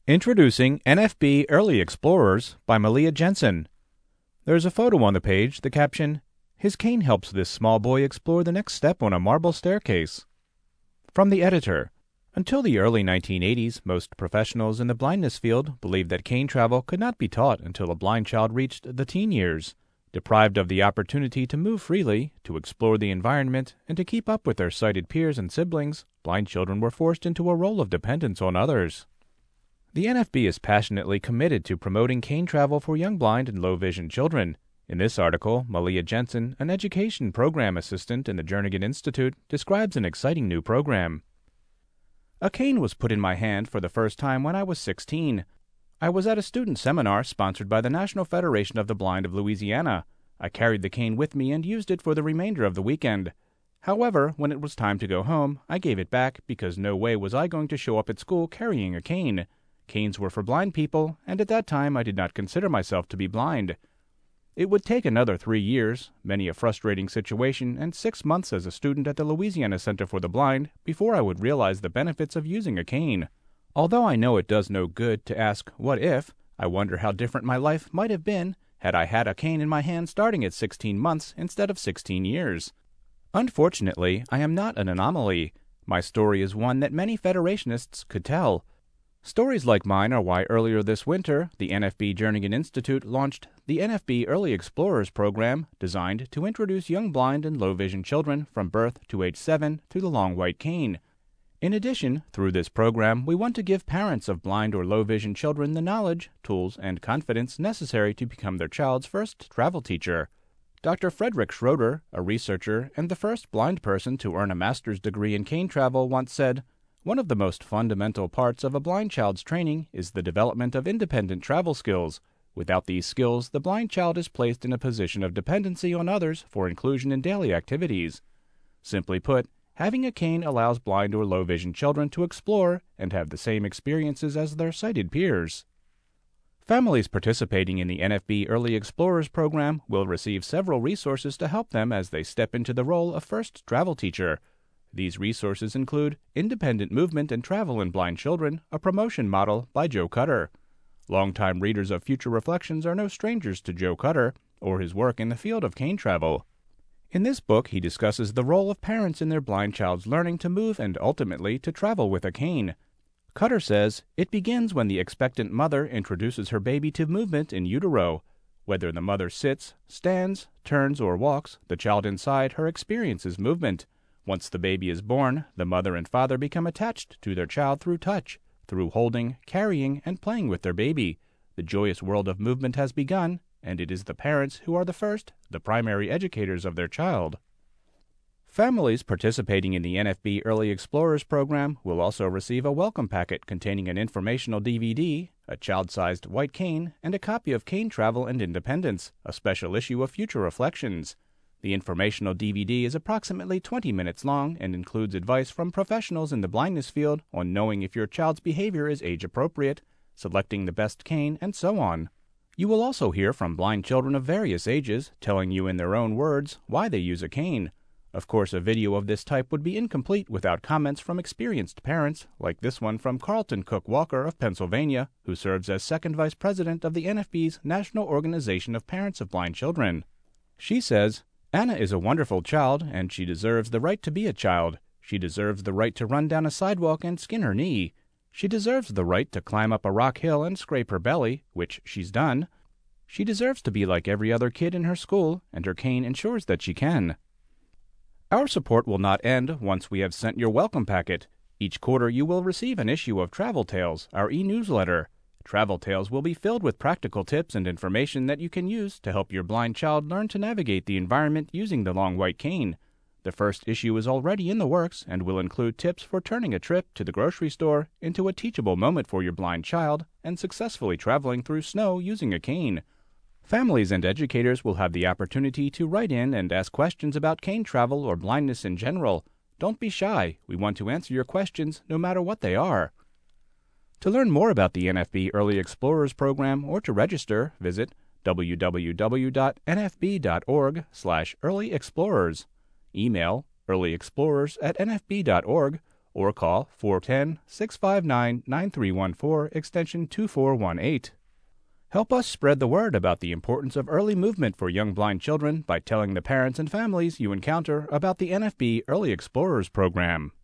Introducing NFB Early Explorers by Malia Jensen. There's a photo on the page, the caption, "His cane helps this small boy explore the next step on a marble staircase." From the editor. Until the early 1980s, most professionals in the blindness field believed that cane travel could not be taught until a blind child reached the teen years. Deprived of the opportunity to move freely, to explore the environment, and to keep up with their sighted peers and siblings, blind children were forced into a role of dependence on others. The NFB is passionately committed to promoting cane travel for young blind and low-vision children. In this article, Malia Jensen, an education program assistant in the Jernigan Institute, describes an exciting new program. A cane was put in my hand for the first time when I was 16. I was at a student seminar sponsored by the National Federation of the Blind of Louisiana. I carried the cane with me and used it for the remainder of the weekend. However, when it was time to go home, I gave it back because no way was I going to show up at school carrying a cane. Canes were for blind people, and at that time I did not consider myself to be blind. It would take another 3 years, many a frustrating situation, and 6 months as a student at the Louisiana Center for the Blind before I would realize the benefits of using a cane. Although I know it does no good to ask, what if, I wonder how different my life might have been had I had a cane in my hand starting at 16 months instead of 16 years. Unfortunately, I am not an anomaly. My story is one that many Federationists could tell. Stories like mine are why earlier this winter, the NFB Jernigan Institute launched the NFB Early Explorers program designed to introduce young blind and low-vision children from birth to age 7 to the long white cane. In addition, through this program, we want to give parents of blind or low-vision children the knowledge, tools, and confidence necessary to become their child's first travel teacher. Dr. Frederick Schroeder, a researcher and the first blind person to earn a master's degree in cane travel, once said, "One of the most fundamental parts of a blind child's training is the development of independent travel skills. Without these skills, the blind child is placed in a position of dependency on others for inclusion in daily activities. Simply put, having a cane allows blind or low-vision children to explore and have the same experiences as their sighted peers." Families participating in the NFB Early Explorers program will receive several resources to help them as they step into the role of first travel teacher. These resources include Independent Movement and Travel in Blind Children, a promotion model by Joe Cutter. Longtime readers of Future Reflections are no strangers to Joe Cutter or his work in the field of cane travel. In this book, he discusses the role of parents in their blind child's learning to move and ultimately to travel with a cane. Cutter says, "It begins when the expectant mother introduces her baby to movement in utero. Whether the mother sits, stands, turns, or walks, the child inside her experiences movement. Once the baby is born, the mother and father become attached to their child through touch, through holding, carrying, and playing with their baby. The joyous world of movement has begun, and it is the parents who are the primary educators of their child." Families participating in the NFB Early Explorers program will also receive a welcome packet containing an informational DVD, a child-sized white cane, and a copy of Cane Travel and Independence, a special issue of Future Reflections. The informational DVD is approximately 20 minutes long and includes advice from professionals in the blindness field on knowing if your child's behavior is age-appropriate, selecting the best cane, and so on. You will also hear from blind children of various ages, telling you in their own words why they use a cane. Of course, a video of this type would be incomplete without comments from experienced parents, like this one from Carlton Cook Walker of Pennsylvania, who serves as second vice president of the NFB's National Organization of Parents of Blind Children. She says, "Anna is a wonderful child, and she deserves the right to be a child. She deserves the right to run down a sidewalk and skin her knee. She deserves the right to climb up a rock hill and scrape her belly, which she's done. She deserves to be like every other kid in her school, and her cane ensures that she can." Our support will not end once we have sent your welcome packet. Each quarter you will receive an issue of Travel Tales, our e-newsletter. Travel Tales will be filled with practical tips and information that you can use to help your blind child learn to navigate the environment using the long white cane. The first issue is already in the works and will include tips for turning a trip to the grocery store into a teachable moment for your blind child and successfully traveling through snow using a cane. Families and educators will have the opportunity to write in and ask questions about cane travel or blindness in general. Don't be shy. We want to answer your questions no matter what they are. To learn more about the NFB Early Explorers program or to register, visit www.nfb.org/earlyexplorers. Email earlyexplorers@nfb.org or call 410-659-9314 extension 2418. Help us spread the word about the importance of early movement for young blind children by telling the parents and families you encounter about the NFB Early Explorers program.